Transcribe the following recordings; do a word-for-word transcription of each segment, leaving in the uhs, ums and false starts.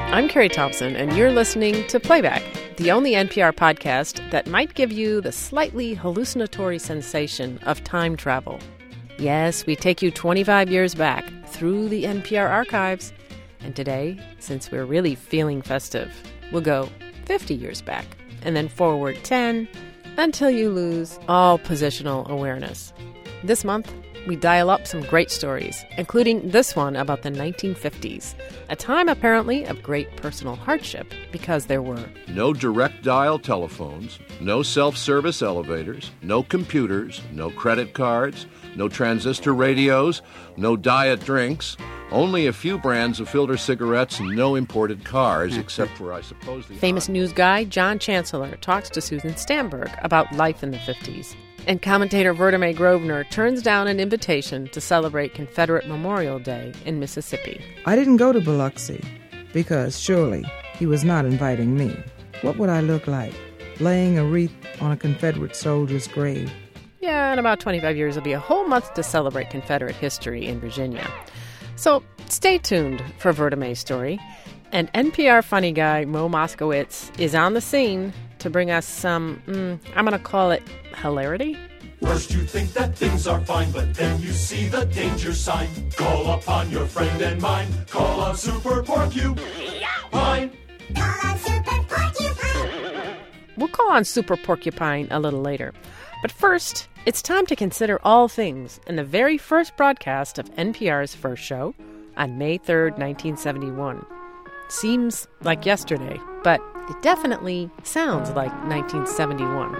I'm Carrie Thompson, and you're listening to Playback, the only N P R podcast that might give you the slightly hallucinatory sensation of time travel. Yes, we take you twenty-five years back through the N P R archives. And today, since we're really feeling festive, we'll go fifty years back and then forward ten until you lose all positional awareness. This month, we dial up some great stories, including this one about the nineteen fifties, a time apparently of great personal hardship because there were no direct dial telephones, no self-service elevators, no computers, no credit cards, no transistor radios, no diet drinks, only a few brands of filter cigarettes and no imported cars, except for, I suppose, the famous news guy John Chancellor talks to Susan Stamberg about life in the fifties. And commentator Vertime Grosvenor turns down an invitation to celebrate Confederate Memorial Day in Mississippi. I didn't go to Biloxi because surely he was not inviting me. What would I look like, laying a wreath on a Confederate soldier's grave? Yeah, in about twenty-five years, it'll be a whole month to celebrate Confederate history in Virginia. So stay tuned for Vertime's story. And N P R funny guy Mo Moskowitz is on the scene to bring us some, mm, I'm going to call it hilarity. First you think that things are fine, but then you see the danger sign. Call upon your friend and mine. Call on Super Porcupine. Call on Super Porcupine. We'll call on Super Porcupine a little later. But first, it's time to consider all things in the very first broadcast of N P R's first show on May third, nineteen seventy-one. Seems like yesterday, but it definitely sounds like nineteen seventy-one.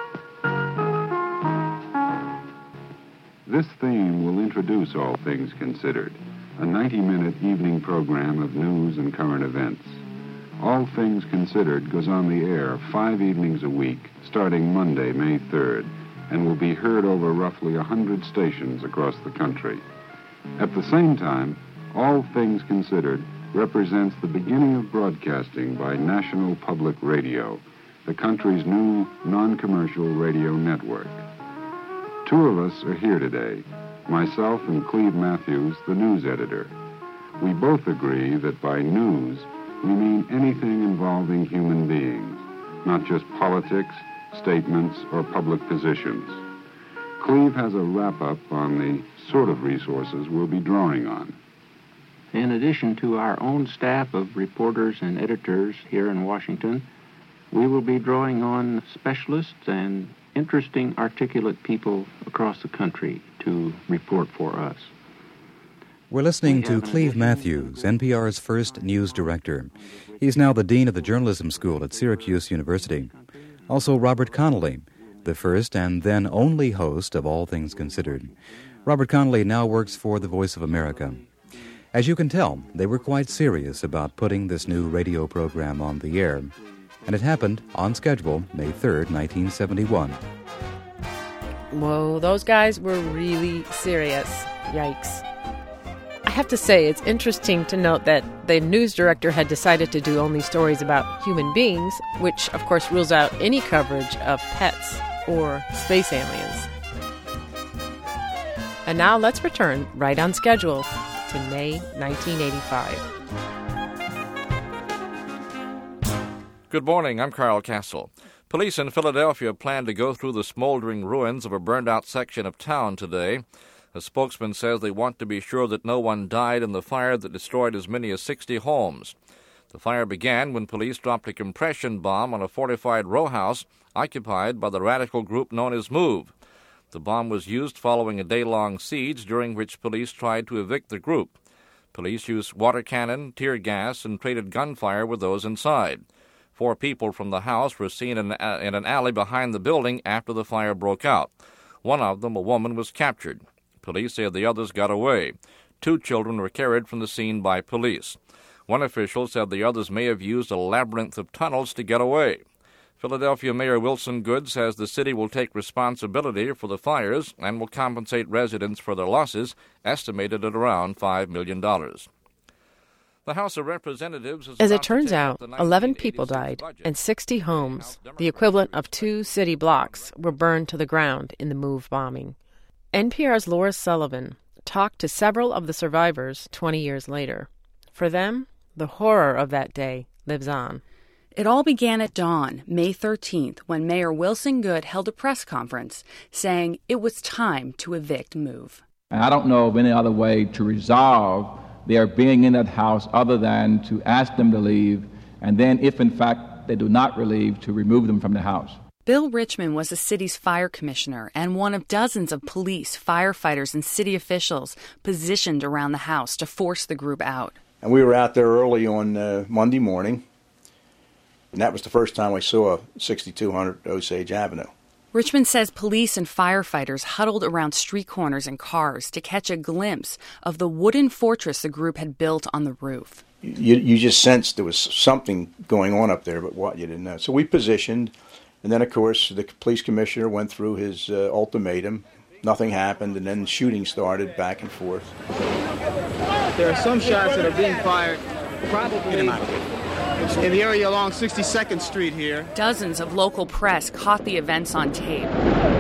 This theme will introduce All Things Considered, a ninety-minute evening program of news and current events. All Things Considered goes on the air five evenings a week, starting Monday, May third, and will be heard over roughly one hundred stations across the country. At the same time, All Things Considered represents the beginning of broadcasting by National Public Radio, the country's new non-commercial radio network. Two of us are here today, myself and Cleve Matthews, the news editor. We both agree that by news, we mean anything involving human beings, not just politics, statements, or public positions. Cleve has a wrap-up on the sort of resources we'll be drawing on. In addition to our own staff of reporters and editors here in Washington, we will be drawing on specialists and interesting, articulate people across the country to report for us. We're listening to Cleve Matthews, N P R's first news director. He's now the dean of the journalism school at Syracuse University. Also, Robert Connolly, the first and then only host of All Things Considered. Robert Connolly now works for the Voice of America. As you can tell, they were quite serious about putting this new radio program on the air. And it happened on schedule, May third, nineteen seventy-one. Whoa, those guys were really serious. Yikes. I have to say, it's interesting to note that the news director had decided to do only stories about human beings, which, of course, rules out any coverage of pets or space aliens. And now let's return right on schedule to May nineteen eighty-five. Good morning, I'm Carl Castle. Police in Philadelphia plan to go through the smoldering ruins of a burned-out section of town today. A spokesman says they want to be sure that no one died in the fire that destroyed as many as sixty homes. The fire began when police dropped a compression bomb on a fortified row house occupied by the radical group known as MOVE. The bomb was used following a day-long siege during which police tried to evict the group. Police used water cannon, tear gas, and traded gunfire with those inside. Four people from the house were seen in, uh, in an alley behind the building after the fire broke out. One of them, a woman, was captured. Police say the others got away. Two children were carried from the scene by police. One official said the others may have used a labyrinth of tunnels to get away. Philadelphia Mayor Wilson Goode says the city will take responsibility for the fires and will compensate residents for their losses, estimated at around five million dollars. The House of Representatives... As it turns out, eleven people died and sixty homes, the equivalent of two city blocks, were burned to the ground in the MOVE bombing. N P R's Laura Sullivan talked to several of the survivors twenty years later. For them, the horror of that day lives on. It all began at dawn, May thirteenth, when Mayor Wilson Goode held a press conference saying it was time to evict Move. And I don't know of any other way to resolve their being in that house other than to ask them to leave, and then if in fact they do not relieve, to remove them from the house. Bill Richmond was the city's fire commissioner and one of dozens of police, firefighters, and city officials positioned around the house to force the group out. And we were out there early on uh, Monday morning, and that was the first time we saw sixty-two hundred Osage Avenue. Richmond says police and firefighters huddled around street corners and cars to catch a glimpse of the wooden fortress the group had built on the roof. You, you just sensed there was something going on up there, but what, you didn't know. So we positioned, and then, of course, the police commissioner went through his uh, ultimatum. Nothing happened, and then shooting started back and forth. There are some shots that are being fired probably in the area along sixty-second Street here. Dozens of local press caught the events on tape.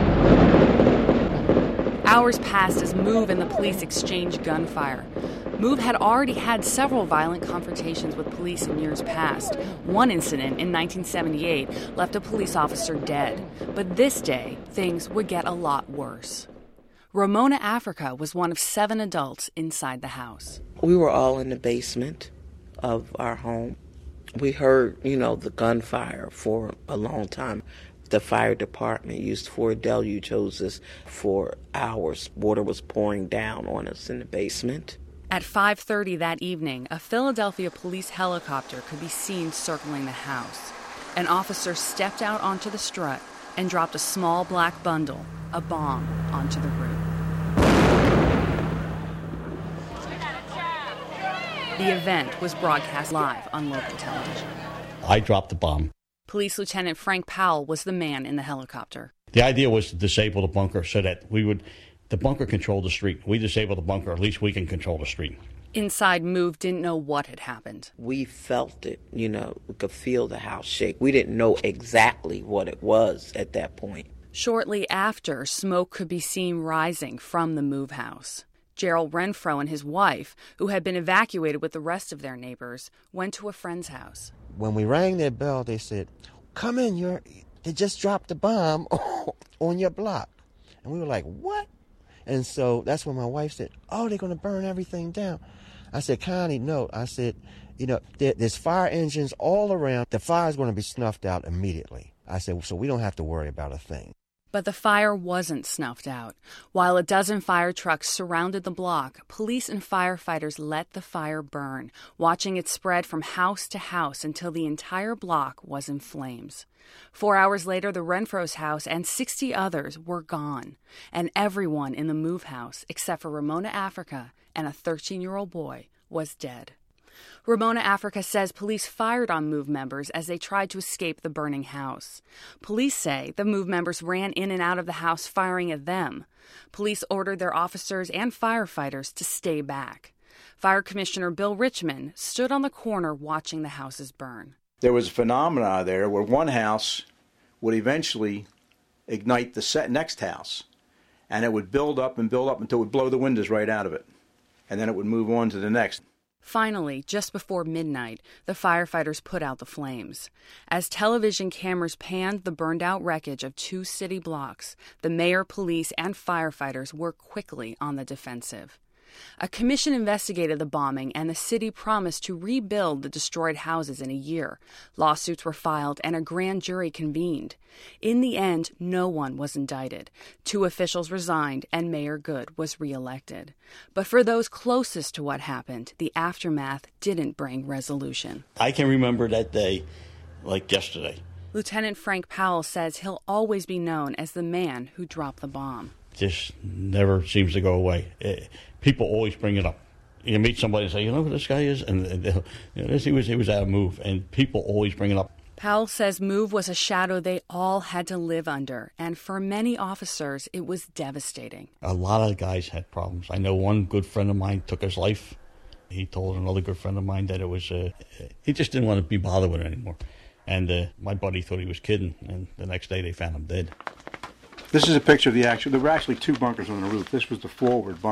Hours passed as Move and the police exchanged gunfire. Move had already had several violent confrontations with police in years past. One incident in nineteen seventy-eight left a police officer dead. But this day, things would get a lot worse. Ramona Africa was one of seven adults inside the house. We were all in the basement of our home. We heard, you know, the gunfire for a long time. The fire department used Fort Deluge hoses for hours. Water was pouring down on us in the basement. At five thirty that evening, a Philadelphia police helicopter could be seen circling the house. An officer stepped out onto the strut and dropped a small black bundle, a bomb, onto the roof. The event was broadcast live on local television. I dropped the bomb. Police Lieutenant Frank Powell was the man in the helicopter. The idea was to disable the bunker so that we would, the bunker controlled the street. We disable the bunker, at least we can control the street. Inside, Move didn't know what had happened. We felt it, you know, we could feel the house shake. We didn't know exactly what it was at that point. Shortly after, smoke could be seen rising from the Move house. Gerald Renfro and his wife, who had been evacuated with the rest of their neighbors, went to a friend's house. When we rang their bell, they said, come in, you're, they just dropped a bomb on your block. And we were like, what? And so that's when my wife said, oh, they're going to burn everything down. I said, Connie, no. I said, you know, there, there's fire engines all around. The fire's going to be snuffed out immediately. I said, so we don't have to worry about a thing. But the fire wasn't snuffed out. While a dozen fire trucks surrounded the block, police and firefighters let the fire burn, watching it spread from house to house until the entire block was in flames. Four hours later, the Renfro's house and sixty others were gone, and everyone in the Move house, except for Ramona Africa and a thirteen-year-old boy, was dead. Ramona Africa says police fired on Move members as they tried to escape the burning house. Police say the Move members ran in and out of the house firing at them. Police ordered their officers and firefighters to stay back. Fire Commissioner Bill Richmond stood on the corner watching the houses burn. There was a phenomena there where one house would eventually ignite the next house, and it would build up and build up until it would blow the windows right out of it, and then it would move on to the next. Finally, just before midnight, the firefighters put out the flames. As television cameras panned the burned-out wreckage of two city blocks, the mayor, police, and firefighters were quickly on the defensive. A commission investigated the bombing, and the city promised to rebuild the destroyed houses in a year. Lawsuits were filed, and a grand jury convened. In the end, no one was indicted. Two officials resigned, and Mayor Goode was reelected. But for those closest to what happened, the aftermath didn't bring resolution. I can remember that day like yesterday. Lieutenant Frank Powell says he'll always be known as the man who dropped the bomb. Just never seems to go away. It, people always bring it up. You meet somebody and say, you know who this guy is? And, and you know, this, he was he was out of Move, and people always bring it up. Powell says Move was a shadow they all had to live under, and for many officers, it was devastating. A lot of guys had problems. I know one good friend of mine took his life. He told another good friend of mine that it was, uh, he just didn't want to be bothered with it anymore. And uh, my buddy thought he was kidding, and the next day they found him dead. This is a picture of the actual, there were actually two bunkers on the roof. This was the forward bunker.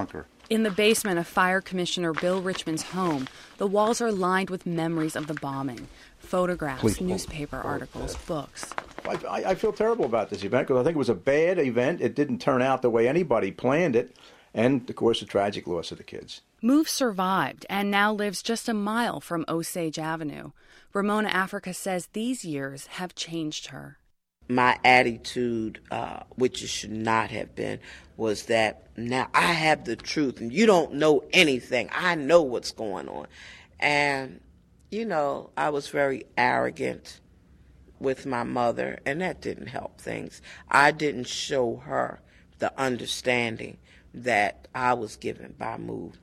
In the basement of Fire Commissioner Bill Richmond's home, the walls are lined with memories of the bombing, photographs, Please. newspaper articles, books. I, I feel terrible about this event because I think it was a bad event. It didn't turn out the way anybody planned it. And, of course, the tragic loss of the kids. Move survived and now lives just a mile from Osage Avenue. Ramona Africa says these years have changed her. My attitude, uh, which it should not have been, was that now I have the truth and you don't know anything. I know what's going on. And, you know, I was very arrogant with my mother, and that didn't help things. I didn't show her the understanding that I was given by Move.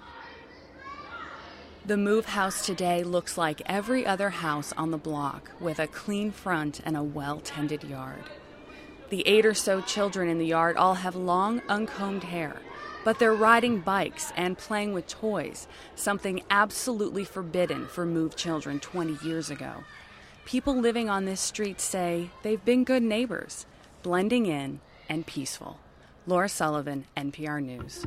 The Move house today looks like every other house on the block, with a clean front and a well-tended yard. The eight or so children in the yard all have long, uncombed hair, but they're riding bikes and playing with toys, something absolutely forbidden for Move children twenty years ago. People living on this street say they've been good neighbors, blending in and peaceful. Laura Sullivan, N P R News.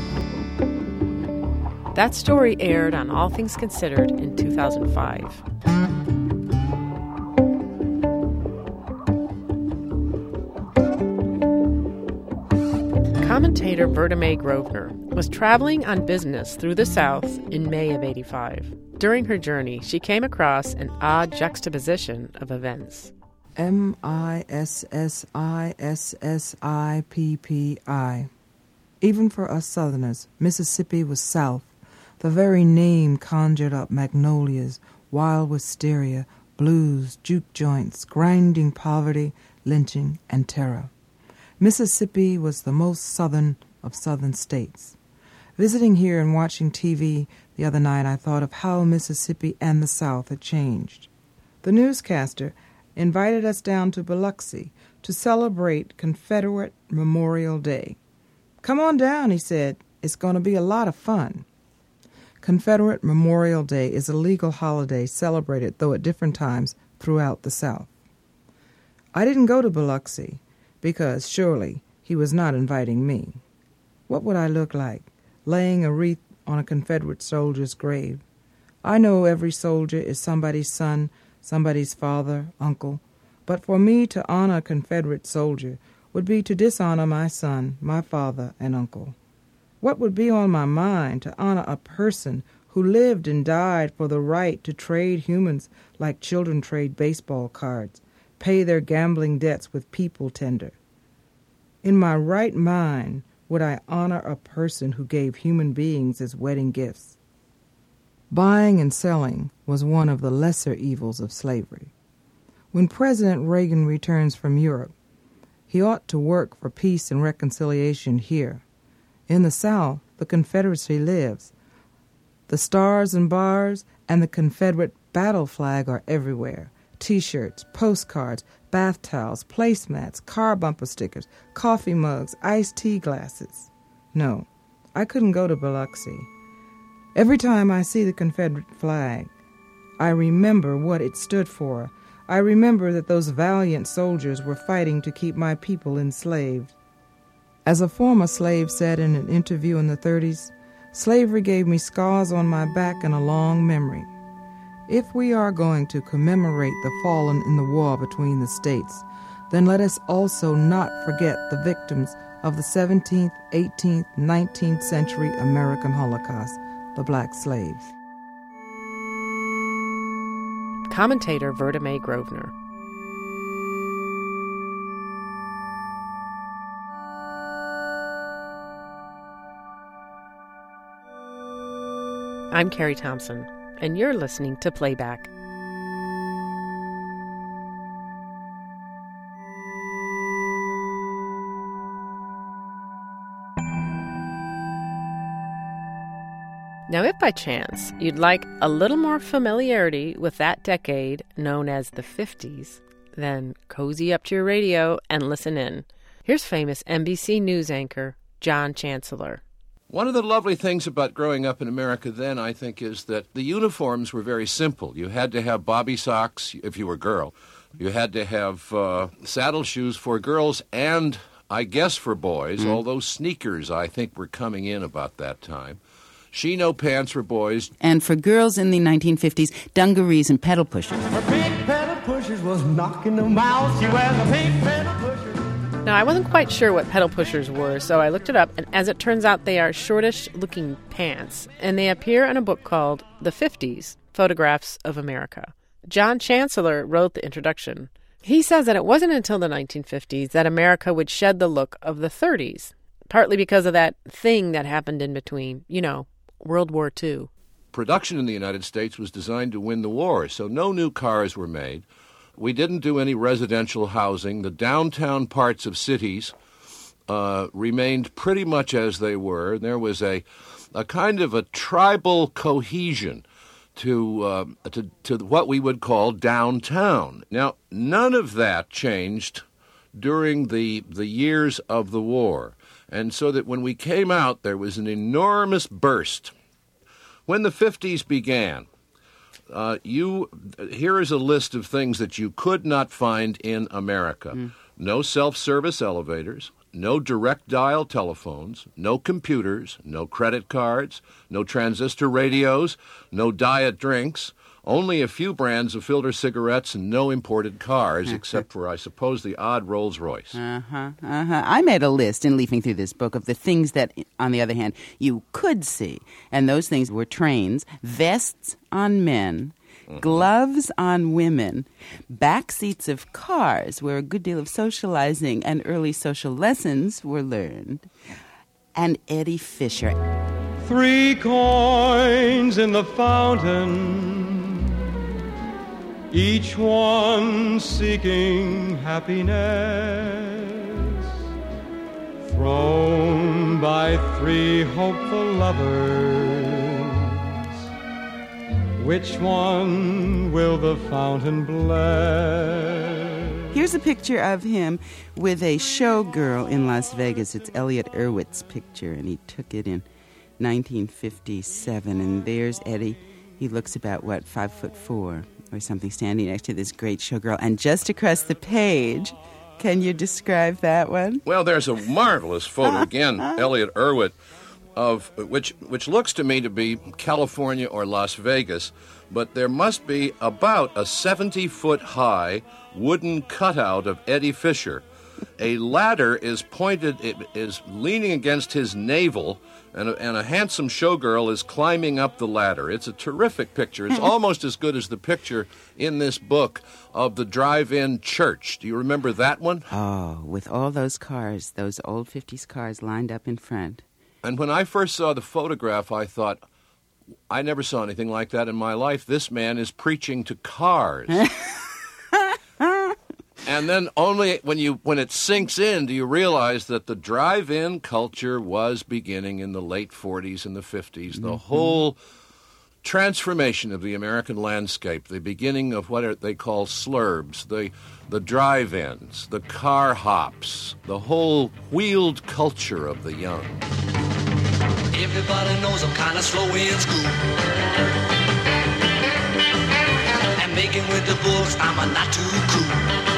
That story aired on All Things Considered in two thousand five. Commentator Verta Mae Grosvenor was traveling on business through the South in May of eighty-five. During her journey, she came across an odd juxtaposition of events. M I S S I S S I P P I. Even for us Southerners, Mississippi was South. The very name conjured up magnolias, wild wisteria, blues, juke joints, grinding poverty, lynching, and terror. Mississippi was the most southern of southern states. Visiting here and watching T V the other night, I thought of how Mississippi and the South had changed. The newscaster invited us down to Biloxi to celebrate Confederate Memorial Day. "Come on down," he said. "It's going to be a lot of fun." Confederate Memorial Day is a legal holiday celebrated, though at different times, throughout the South. I didn't go to Biloxi because, surely, he was not inviting me. What would I look like, laying a wreath on a Confederate soldier's grave? I know every soldier is somebody's son, somebody's father, uncle, but for me to honor a Confederate soldier would be to dishonor my son, my father, and uncle. What would be on my mind to honor a person who lived and died for the right to trade humans like children trade baseball cards, pay their gambling debts with people tender? In my right mind, would I honor a person who gave human beings as wedding gifts? Buying and selling was one of the lesser evils of slavery. When President Reagan returns from Europe, he ought to work for peace and reconciliation here. In the South, the Confederacy lives. The stars and bars and the Confederate battle flag are everywhere. T-shirts, postcards, bath towels, placemats, car bumper stickers, coffee mugs, iced tea glasses. No, I couldn't go to Biloxi. Every time I see the Confederate flag, I remember what it stood for. I remember that those valiant soldiers were fighting to keep my people enslaved. As a former slave said in an interview in the thirties, slavery gave me scars on my back and a long memory. If we are going to commemorate the fallen in the war between the states, then let us also not forget the victims of the seventeenth, eighteenth, nineteenth century American Holocaust, the black slaves. Commentator Verta Mae Grosvenor. I'm Carrie Thompson, and you're listening to Playback. Now, if by chance you'd like a little more familiarity with that decade known as the fifties, then cozy up to your radio and listen in. Here's famous N B C News anchor John Chancellor. One of the lovely things about growing up in America then, I think, is that the uniforms were very simple. You had to have bobby socks if you were a girl. You had to have uh, saddle shoes for girls and I guess for boys, Mm. although sneakers, I think, were coming in about that time. Chino pants for boys. And for girls in the nineteen fifties, dungarees and pedal pushers. Her pink pedal pushers was knocking them out. She wears a pink pedal pusher. Now, I wasn't quite sure what pedal pushers were, so I looked it up, and as it turns out, they are shortish-looking pants, and they appear in a book called The fifties, Photographs of America. John Chancellor wrote the introduction. He says that it wasn't until the nineteen fifties that America would shed the look of the thirties, partly because of that thing that happened in between, you know, World War Two. Production in the United States was designed to win the war, so no new cars were made. We didn't do any residential housing. The downtown parts of cities uh, remained pretty much as they were. There was a, a kind of a tribal cohesion to, uh, to to what we would call downtown. Now, none of that changed during the the years of the war, and so that when we came out, there was an enormous burst. When the fifties began, uh, you here is a list of things that you could not find in America. Mm. No self-service elevators, no direct dial telephones, no computers, no credit cards, no transistor radios, no diet drinks, only a few brands of filter cigarettes, and no imported cars, except for, I suppose, the odd Rolls-Royce. Uh-huh, uh-huh. I made a list in leafing through this book of the things that, on the other hand, you could see. And those things were trains, vests on men, mm-hmm. gloves on women, back seats of cars where a good deal of socializing and early social lessons were learned, and Eddie Fisher. Three coins in the fountain, each one seeking happiness, thrown by three hopeful lovers. Which one will the fountain bless? Here's a picture of him with a showgirl in Las Vegas. It's Elliot Erwitt's picture, and he took it in nineteen fifty-seven. And there's Eddie. He looks about, what, five foot four or something, standing next to this great showgirl. And just across the page, can you describe that one? Well, there's a marvelous photo, again, Elliot Erwitt, of which which looks to me to be California or Las Vegas, but there must be about a seventy-foot-high wooden cutout of Eddie Fisher. A ladder is pointed, it is leaning against his navel, and a, and a handsome showgirl is climbing up the ladder. It's a terrific picture. It's almost as good as the picture in this book of the drive-in church. Do you remember that one? Oh, with all those cars, those old fifties cars lined up in front. And when I first saw the photograph, I thought, I never saw anything like that in my life. This man is preaching to cars. And then only when you when it sinks in do you realize that the drive-in culture was beginning in the late forties and the fifties. The mm-hmm. whole transformation of the American landscape, the beginning of what are, they call slurbs, the the drive-ins, the car hops, the whole wheeled culture of the young. Everybody knows I'm kind of slow in school, and making with the books I'm a not too cool.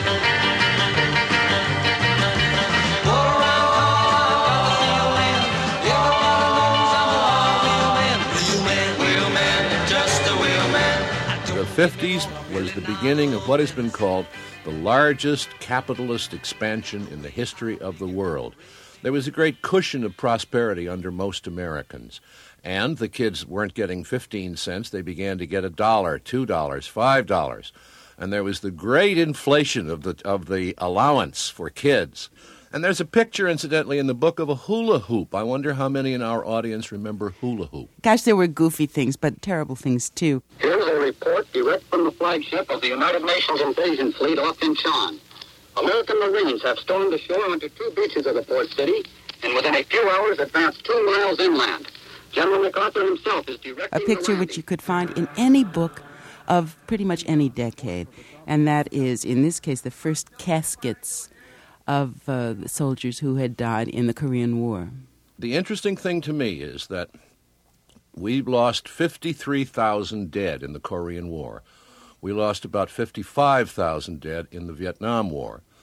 The fifties was the beginning of what has been called the largest capitalist expansion in the history of the world. There was a great cushion of prosperity under most Americans, and the kids weren't getting fifteen cents. They began to get a dollar, two dollars, five dollars, and there was the great inflation of the of the allowance for kids. And there's a picture, incidentally, in the book of a hula hoop. I wonder how many in our audience remember hula hoop. Gosh, there were goofy things, but terrible things, too. Here's a report direct from the flagship of the United Nations Invasion Fleet off Incheon. American Marines have stormed ashore onto two beaches of the port city, and within a few hours advanced two miles inland. General MacArthur himself is directing a picture which you could find in any book of pretty much any decade, and that is, in this case, the first caskets of uh, the soldiers who had died in the Korean War. The interesting thing to me is that we lost fifty-three thousand dead in the Korean War. We lost about fifty-five thousand dead in the Vietnam War.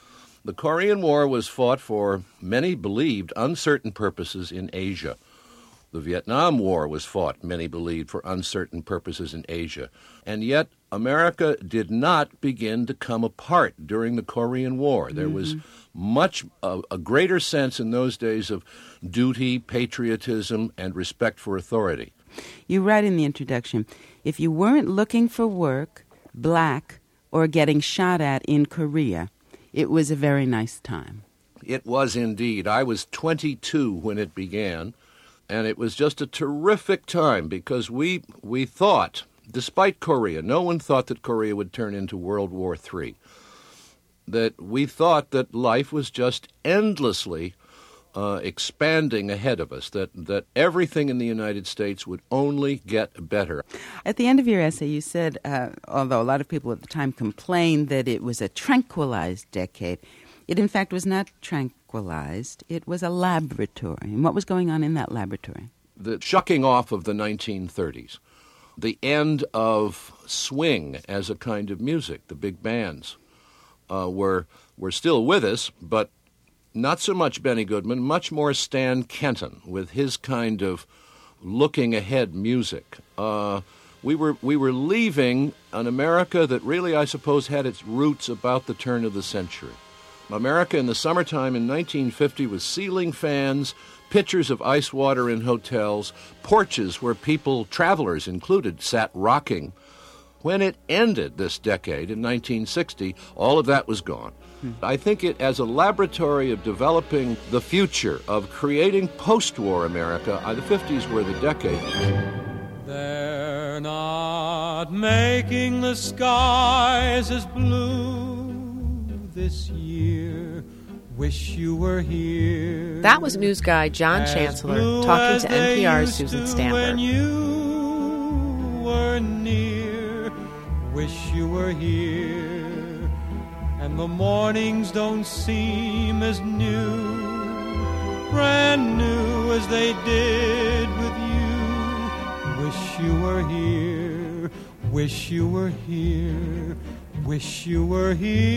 The Korean War was fought for, many believed, uncertain purposes in Asia. The Vietnam War was fought, many believed, for uncertain purposes in Asia. And yet, America did not begin to come apart during the Korean War. There was much, uh, a greater sense in those days of duty, patriotism, and respect for authority. You write in the introduction, if you weren't looking for work, black, or getting shot at in Korea, it was a very nice time. It was indeed. I was twenty-two when it began, and it was just a terrific time because we we thought, despite Korea, no one thought that Korea would turn into World War Three, that we thought that life was just endlessly uh, expanding ahead of us, that, that everything in the United States would only get better. At the end of your essay, you said, uh, although a lot of people at the time complained that it was a tranquilized decade, it in fact was not tranquilized. It was a laboratory. And what was going on in that laboratory? The shucking off of the nineteen thirties, the end of swing as a kind of music. The big bands uh, were were still with us, but not so much Benny Goodman, much more Stan Kenton with his kind of looking ahead music. Uh, we were we were leaving an America that really, I suppose, had its roots about the turn of the century. America in the summertime in nineteen fifty was ceiling fans, pitchers of ice water in hotels, porches where people, travelers included, sat rocking. When it ended this decade in nineteen sixty, all of that was gone. Hmm. I think it as a laboratory of developing the future, of creating post-war America, uh, the fifties were the decade. They're not making the skies as blue this year. Wish you were here. That was news guy John Chancellor talking to N P R's Susan Stamberg. When you were near, wish you were here, and the mornings don't seem as new, brand new as they did with you. Wish you were here, wish you were here, wish you were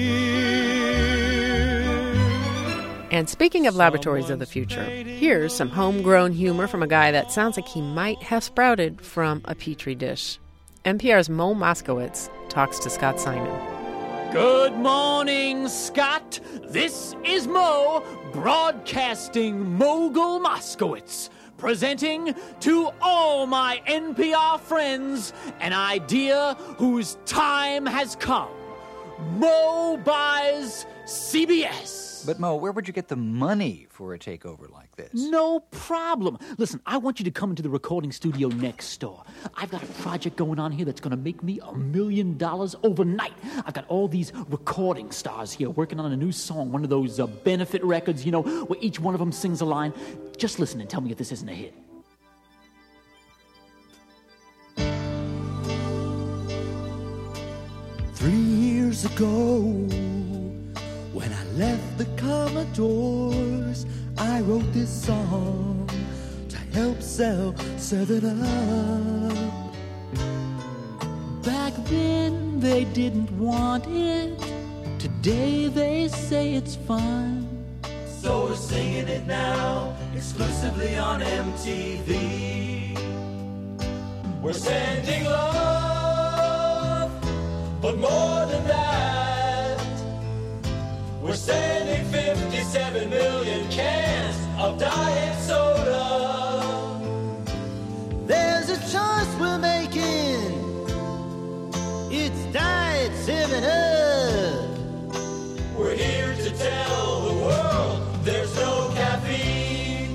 here. And speaking of laboratories of the future, here's some homegrown humor from a guy that sounds like he might have sprouted from a petri dish. N P R's Mo Moskowitz talks to Scott Simon. Good morning, Scott. This is Mo, broadcasting Mogul Moskowitz, presenting to all my N P R friends an idea whose time has come. Mo buys C B S. But, Mo, where would you get the money for a takeover like this? No problem. Listen, I want you to come into the recording studio next door. I've got a project going on here that's going to make me a million dollars overnight. I've got all these recording stars here working on a new song, one of those uh, benefit records, you know, where each one of them sings a line. Just listen and tell me if this isn't a hit. Three years ago, when I left the Commodores, I wrote this song to help sell seven up. Back then they didn't want it, today they say it's fine. So we're singing it now, exclusively on M T V. We're sending love, but more than that, we're sending fifty-seven million cans of diet soda. There's a choice we're making. It's Diet seven up. We're here to tell the world there's no caffeine.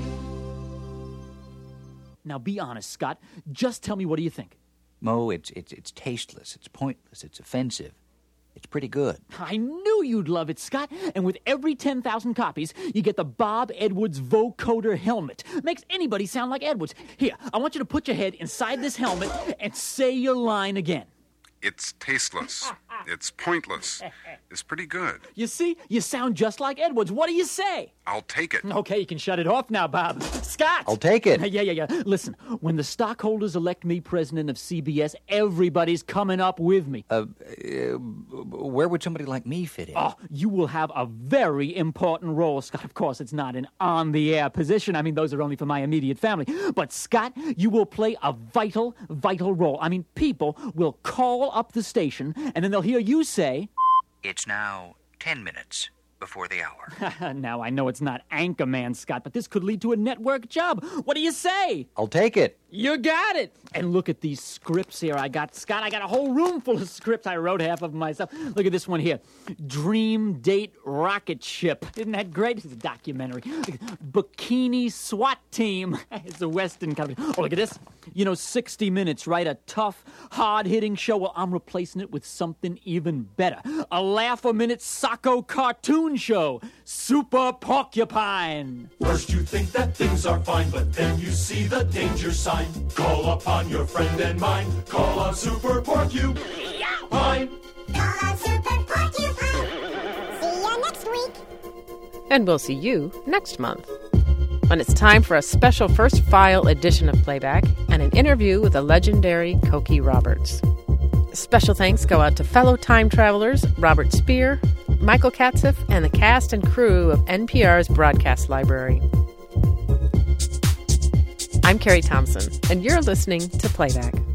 Now be honest, Scott. Just tell me, what do you think? Mo, it's it's it's tasteless, it's pointless, it's offensive. It's pretty good. I knew you'd love it, Scott. And with every ten thousand copies, you get the Bob Edwards vocoder helmet. Makes anybody sound like Edwards. Here, I want you to put your head inside this helmet and say your line again. It's tasteless. It's pointless. It's pretty good. You see? You sound just like Edwards. What do you say? I'll take it. Okay, you can shut it off now, Bob. Scott! I'll take it. Yeah, yeah, yeah. Listen, when the stockholders elect me president of C B S, everybody's coming up with me. Uh, uh, where would somebody like me fit in? Oh, you will have a very important role, Scott. Of course, it's not an on-the-air position. I mean, those are only for my immediate family. But, Scott, you will play a vital, vital role. I mean, people will call up the station, and then they'll hear you say... It's now ten minutes before the hour. Now, I know it's not Anchorman, Scott, but this could lead to a network job. What do you say? I'll take it. You got it. And look at these scripts here I got, Scott. I got a whole room full of scripts. I wrote half of them myself. Look at this one here. Dream Date Rocket Ship. Isn't that great? It's a documentary. Bikini SWAT Team. It's a Western company. Oh, look at this. You know, sixty minutes, right? A tough, hard-hitting show. Well, I'm replacing it with something even better. A laugh-a-minute Socko cartoon show. Super Porcupine. First you think that things are fine, but then you see the danger sign. Call upon your friend and mine. Call on Super Porcupine. Call on Super Porcupine. See you next week. And we'll see you next month, when it's time for a special First File edition of Playback and an interview with the legendary Cokie Roberts. Special thanks go out to fellow time travelers Robert Speer, Michael Katzeff, and the cast and crew of N P R's Broadcast Library. I'm Carrie Thompson, and you're listening to Playback.